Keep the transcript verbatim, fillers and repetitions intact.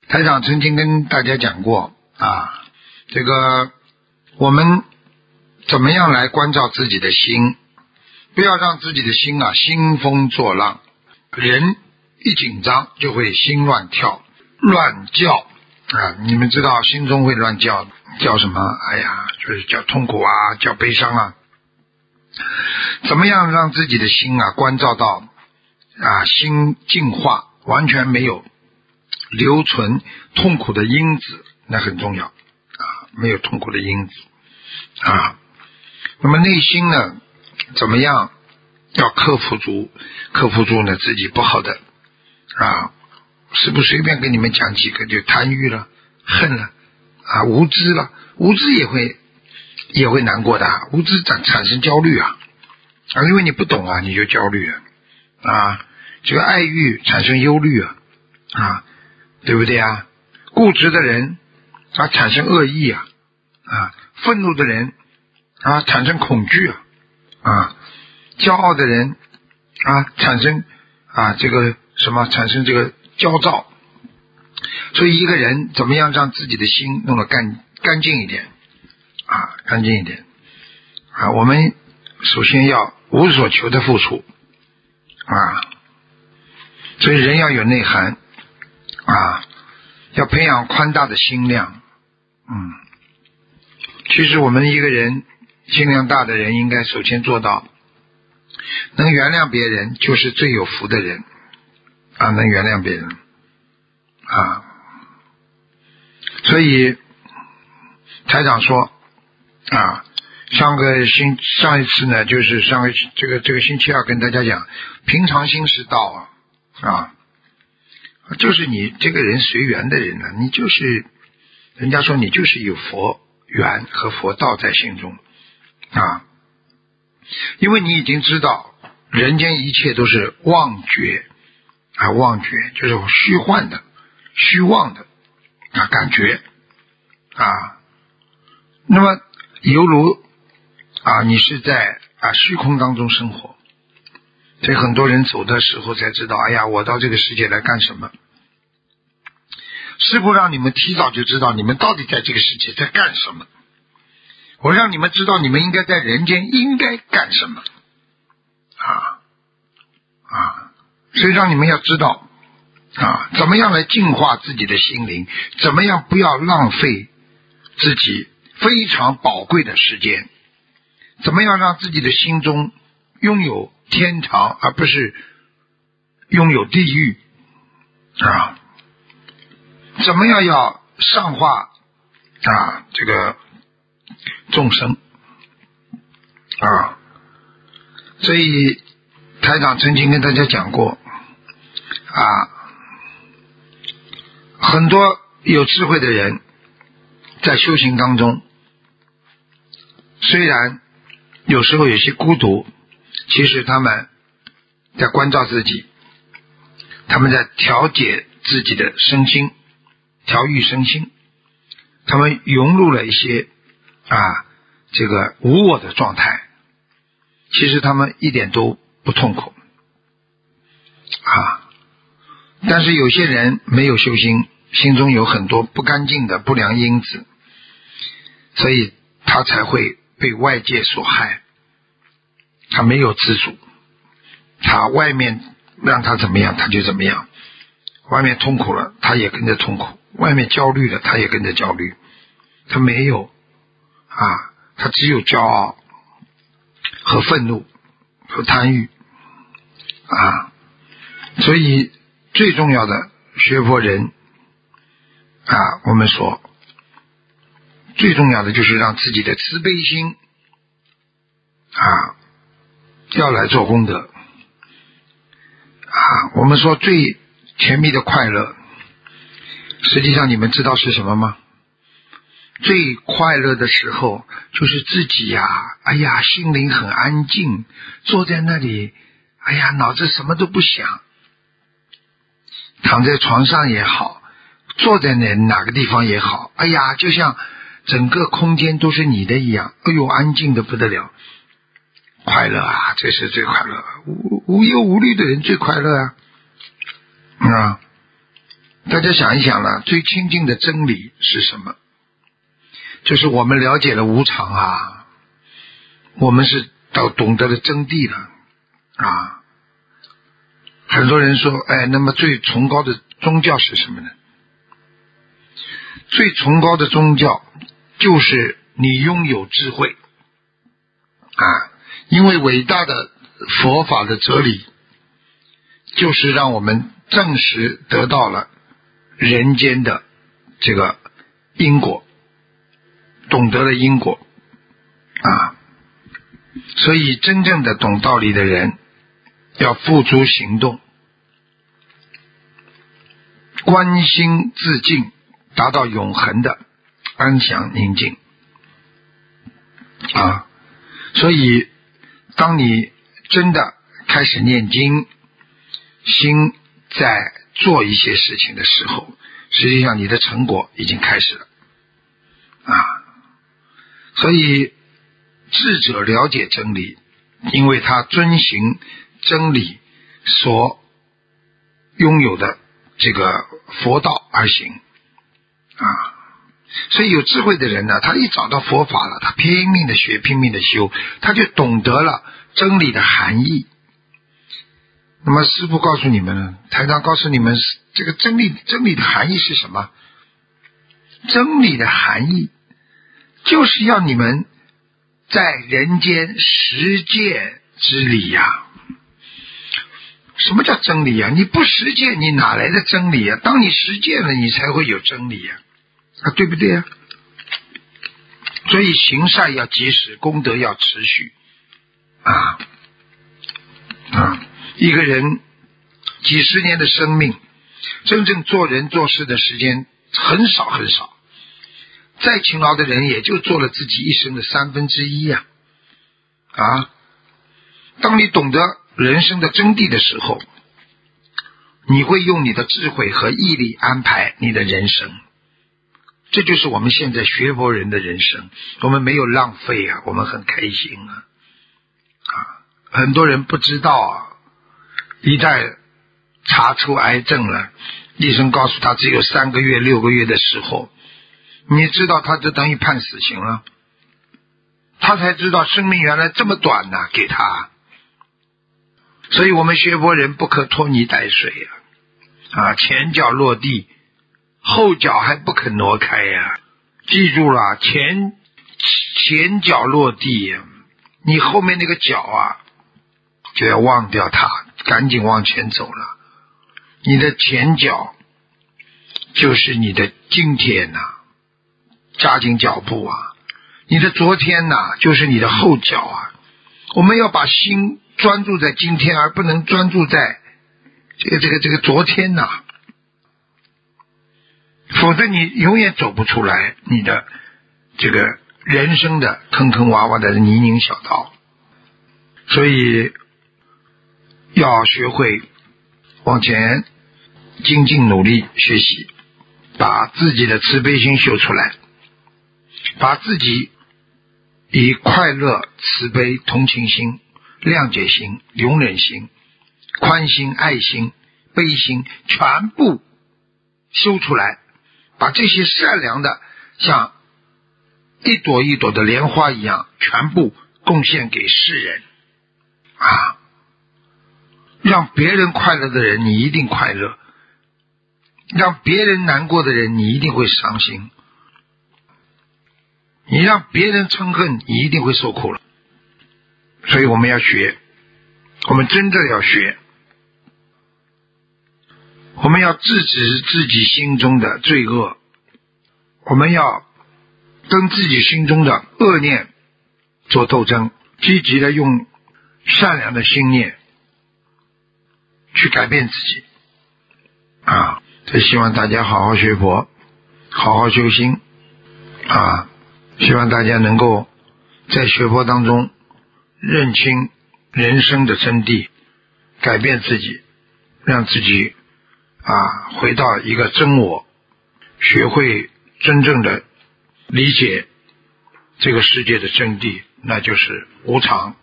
台长曾经跟大家讲过啊，这个我们怎么样来关照自己的心，不要让自己的心啊兴风作浪，人一紧张就会心乱跳乱叫啊，你们知道心中会乱叫叫什么？哎呀，就是叫痛苦啊，叫悲伤啊。怎么样让自己的心啊关照到啊心净化，完全没有留存痛苦的因子，那很重要啊，没有痛苦的因子啊。那么内心呢，怎么样要克服住克服住呢自己不好的啊，是不是随便跟你们讲几个就贪欲了、恨了啊、无知了，无知也会也会难过的，无知产产生焦虑啊啊，因为你不懂啊，你就焦虑了啊，这个爱欲产生忧虑啊啊。对不对啊？固执的人啊产生恶意啊啊，愤怒的人啊产生恐惧啊啊，骄傲的人啊产生啊这个什么产生这个焦躁。所以一个人怎么样让自己的心弄得干干净一点啊，干净一点啊，我们首先要无所求的付出啊，所以人要有内涵啊，要培养宽大的心量。嗯，其实我们一个人心量大的人，应该首先做到能原谅别人，就是最有福的人啊，能原谅别人啊。所以台长说啊，上个星上一次呢，就是上个这个这个星期二跟大家讲，平常心是道啊。就是你这个人随缘的人呢，你就是人家说你就是有佛缘和佛道在心中啊，因为你已经知道人间一切都是妄觉啊，妄觉就是虚幻的、虚妄的啊感觉啊，那么犹如啊你是在啊虚空当中生活。所以很多人走的时候才知道，哎呀，我到这个世界来干什么？师父让你们提早就知道你们到底在这个世界在干什么，我让你们知道你们应该在人间应该干什么啊啊！所以让你们要知道啊，怎么样来净化自己的心灵，怎么样不要浪费自己非常宝贵的时间，怎么样让自己的心中拥有天堂，而不是拥有地狱啊！怎么样要上化啊这个众生啊？所以台长曾经跟大家讲过啊，很多有智慧的人在修行当中，虽然有时候有些孤独，其实他们在关照自己，他们在调节自己的身心，调育身心，他们融入了一些啊这个无我的状态，其实他们一点都不痛苦啊。但是有些人没有修心，心中有很多不干净的不良因子，所以他才会被外界所害，他没有自主，他外面让他怎么样他就怎么样，外面痛苦了他也跟着痛苦，外面焦虑了他也跟着焦虑，他没有啊，他只有骄傲和愤怒和贪欲啊。所以最重要的学佛人啊，我们说最重要的就是让自己的慈悲心啊要来做功德啊。我们说最甜蜜的快乐，实际上你们知道是什么吗？最快乐的时候就是自己呀、啊，哎呀，心灵很安静，坐在那里，哎呀，脑子什么都不想，躺在床上也好，坐在哪哪个地方也好，哎呀，就像整个空间都是你的一样，哎呦，安静的不得了，快乐啊，这是最快乐，无无忧无虑的人最快乐啊啊！ 大家想一想呢，最亲近的真理是什么？就是我们了解了无常啊，我们是到懂得了真谛了啊。很多人说，哎，那么最崇高的宗教是什么呢？最崇高的宗教就是你拥有智慧啊，因为伟大的佛法的哲理就是让我们证实得到了人间的这个因果，懂得了因果啊，所以真正的懂道理的人要付诸行动，观心自净，达到永恒的安详宁静啊。所以当你真的开始念经，心在做一些事情的时候，实际上你的成果已经开始了啊。所以智者了解真理，因为他遵行真理所拥有的这个佛道而行啊。所以有智慧的人呢，他一找到佛法了，他拼命的学，拼命的修，他就懂得了真理的含义。那么师父告诉你们呢，台长告诉你们，这个真理真理的含义是什么？真理的含义就是要你们在人间实践之理呀、啊。什么叫真理啊？你不实践，你哪来的真理啊？当你实践了，你才会有真理啊，啊，对不对啊？所以行善要及时，功德要持续啊啊！一个人几十年的生命，真正做人做事的时间很少很少，再勤劳的人也就做了自己一生的三分之一呀啊！啊，当你懂得人生的真谛的时候，你会用你的智慧和毅力安排你的人生。这就是我们现在学佛人的人生，我们没有浪费啊，我们很开心啊！啊，很多人不知道啊，一旦查出癌症了，医生告诉他只有三个月、六个月的时候，你知道他就等于判死刑了，他才知道生命原来这么短呢、啊，给他。所以我们学佛人不可拖泥带水啊！啊，前脚落地，后脚还不肯挪开呀、啊！记住了，前前脚落地，你后面那个脚啊，就要忘掉它，赶紧往前走了。你的前脚就是你的今天呐、啊，加紧脚步啊！你的昨天呐、啊，就是你的后脚啊！我们要把心专注在今天，而不能专注在这个这个这个昨天呐、啊，否则你永远走不出来你的这个人生的坑坑洼洼的泥泞小道。所以要学会往前精进努力学习，把自己的慈悲心修出来，把自己以快乐、慈悲、同情心、谅解心、容忍心、宽心、爱心、悲心全部修出来，把这些善良的像一朵一朵的莲花一样全部贡献给世人啊！让别人快乐的人你一定快乐，让别人难过的人你一定会伤心，你让别人憎恨你一定会受苦了。所以我们要学，我们真的要学，我们要制止自己心中的罪恶，我们要跟自己心中的恶念做斗争，积极的用善良的心念去改变自己啊！所以希望大家好好学佛，好好修心啊！希望大家能够在学佛当中认清人生的真谛，改变自己，让自己啊回到一个真我，学会真正的理解这个世界的真谛，那就是无常。